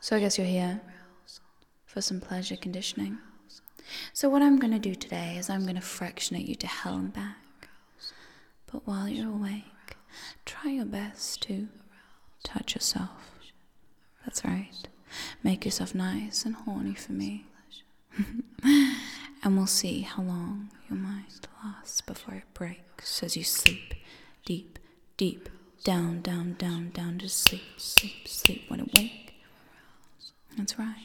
So I guess you're here for some pleasure conditioning. So what I'm going to do today is I'm going to fractionate you to hell and back. But while you're awake, try your best to touch yourself. That's right. Make yourself nice and horny for me. And we'll see how long your mind lasts before it breaks as you sleep deep, deep, down, down, down, down, just sleep, sleep, sleep when awake. That's right.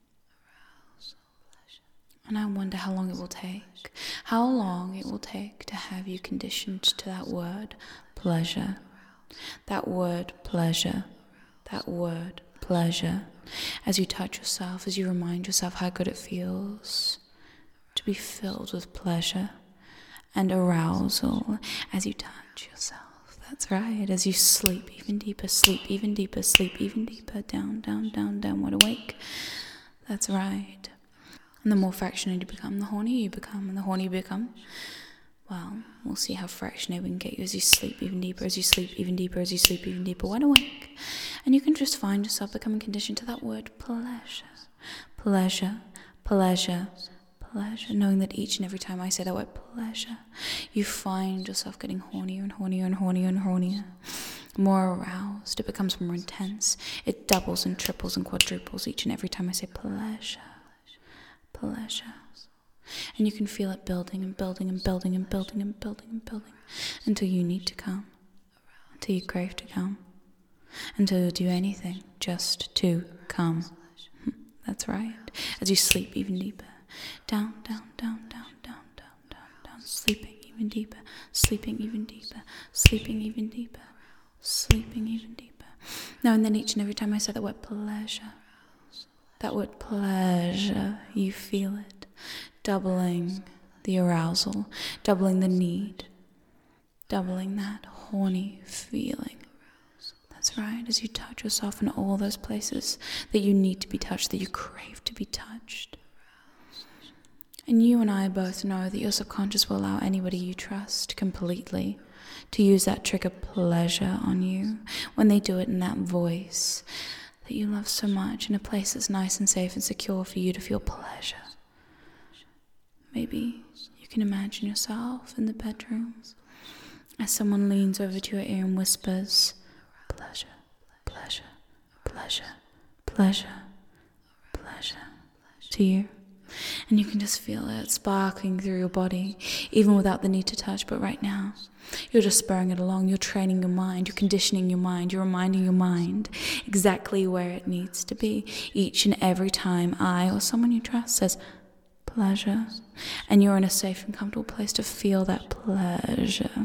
And I wonder how long it will take. How long it will take to have you conditioned to that word, pleasure. That word, pleasure. That word, pleasure. As you touch yourself, as you remind yourself how good it feels to be filled with pleasure and arousal as you touch yourself. That's right. As you sleep even deeper, sleep even deeper, sleep even deeper, down, down, down, downward awake. That's right. And the more fractionated you become, the hornier you become. And the hornier you become, well, we'll see how fractionated we can get you as you sleep even deeper, as you sleep even deeper, as you sleep even deeper, wide awake. And you can just find yourself becoming conditioned to that word, pleasure. Pleasure, pleasure, pleasure. Knowing that each and every time I say that word, pleasure, you find yourself getting hornier and hornier and hornier and hornier. More aroused. It becomes more intense. It doubles and triples and quadruples each and every time I say pleasure. Pleasure. And you can feel it building and building and building and building and building and building until you need to come, until you crave to come, until you'll do anything just to come. That's right. As you sleep even deeper, down, down, down, down, down, down, down, down, sleeping even deeper, sleeping even deeper, sleeping even deeper, sleeping even deeper. Now and then each and every time I say that word pleasure, that word pleasure, you feel it, doubling the arousal, doubling the need, doubling that horny feeling. That's right, as you touch yourself in all those places that you need to be touched, that you crave to be touched. And you and I both know that your subconscious will allow anybody you trust completely to use that trigger pleasure on you when they do it in that voice that you love so much, in a place that's nice and safe and secure for you to feel pleasure. Maybe you can imagine yourself in the bedroom as someone leans over to your ear and whispers, pleasure, pleasure, pleasure, pleasure, pleasure to you. And you can just feel it sparkling through your body, even without the need to touch. But right now, you're just spurring it along. You're training your mind. You're conditioning your mind. You're reminding your mind exactly where it needs to be each and every time I or someone you trust says pleasure. And you're in a safe and comfortable place to feel that pleasure.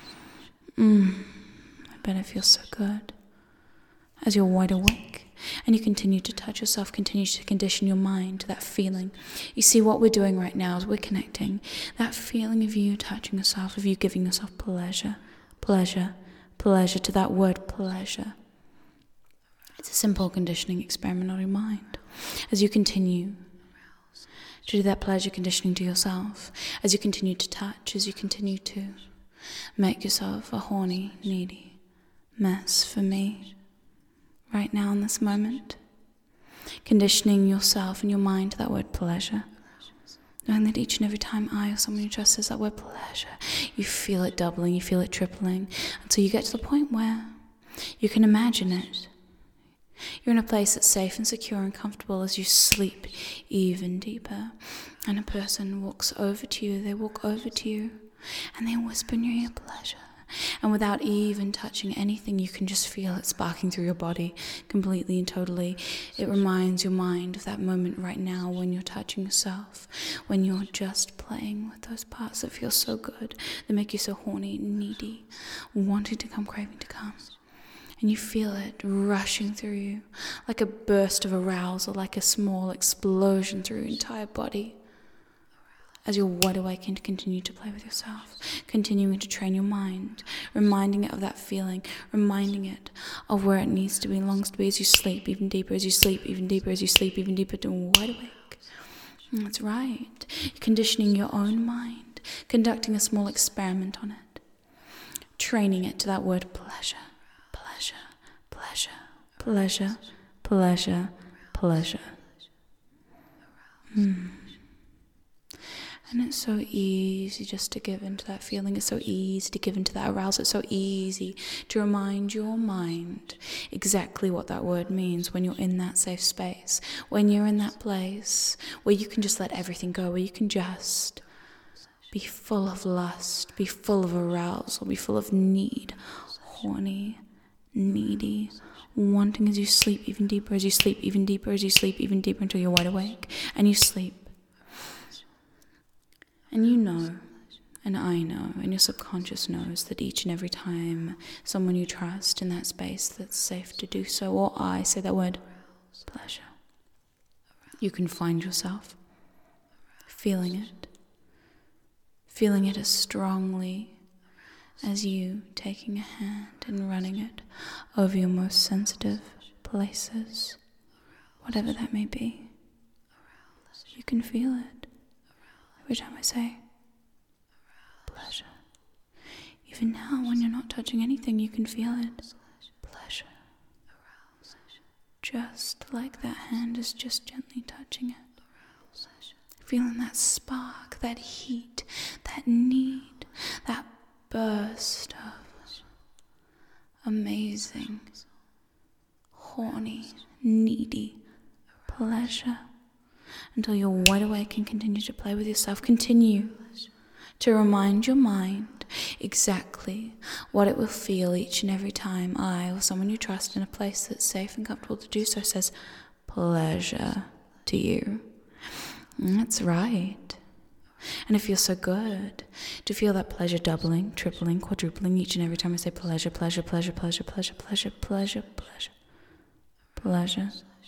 I bet it feels so good as you're wide awake. And you continue to touch yourself, continue to condition your mind to that feeling. You see, what we're doing right now is we're connecting that feeling of you touching yourself, of you giving yourself pleasure, pleasure, pleasure, to that word pleasure. It's a simple conditioning experiment on your mind. As you continue to do that pleasure conditioning to yourself, as you continue to touch, as you continue to make yourself a horny, needy mess for me. Right now in this moment, conditioning yourself and your mind to that word pleasure, knowing that each and every time I or someone you trust says that word pleasure, you feel it doubling, you feel it tripling, until you get to the point where you can imagine it. You're in a place that's safe and secure and comfortable as you sleep even deeper, and a person walks over to you, they walk over to you, and they whisper in your ear pleasure. And without even touching anything, you can just feel it sparking through your body completely and totally. It reminds your mind of that moment right now when you're touching yourself, when you're just playing with those parts that feel so good, that make you so horny and needy, wanting to come, craving to come. And you feel it rushing through you like a burst of arousal, like a small explosion through your entire body. As you're wide awake and continue to play with yourself, continuing to train your mind, reminding it of that feeling, reminding it of where it needs to be, longs to be, as you sleep even deeper, as you sleep even deeper, as you sleep even deeper, to wide awake. And that's right. Conditioning your own mind, conducting a small experiment on it, training it to that word pleasure, pleasure, pleasure, pleasure, pleasure, pleasure. And it's so easy just to give into that feeling. It's so easy to give into that arousal. It's so easy to remind your mind exactly what that word means when you're in that safe space, when you're in that place where you can just let everything go, where you can just be full of lust, be full of arousal, be full of need, horny, needy, wanting as you sleep even deeper, as you sleep even deeper, as you sleep even deeper until you're wide awake and you sleep. And you know, and I know, and your subconscious knows that each and every time someone you trust in that space that's safe to do so, or I say that word, pleasure, you can find yourself feeling it as strongly as you taking a hand and running it over your most sensitive places, whatever that may be. You can feel it. Every time I say pleasure. Even now when you're not touching anything, you can feel it. Pleasure. Just like that hand is just gently touching it. Feeling that spark, that heat, that need, that burst of amazing, horny, needy pleasure. Until you're wide awake and continue to play with yourself. Continue to remind your mind exactly what it will feel each and every time I or someone you trust in a place that's safe and comfortable to do so says pleasure to you. And that's right. And it feels so good to feel that pleasure doubling, tripling, quadrupling each and every time I say pleasure, pleasure, pleasure, pleasure, pleasure, pleasure, pleasure, pleasure, pleasure.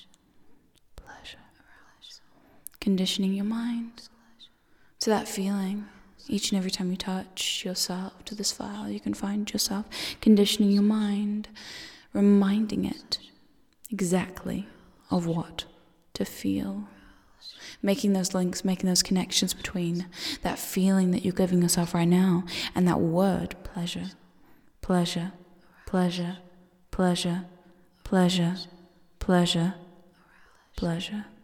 Conditioning your mind to that feeling. Each and every time you touch yourself to this file, you can find yourself conditioning your mind, reminding it exactly of what to feel. Making those links, making those connections between that feeling that you're giving yourself right now and that word, pleasure, pleasure, pleasure, pleasure, pleasure, pleasure, pleasure.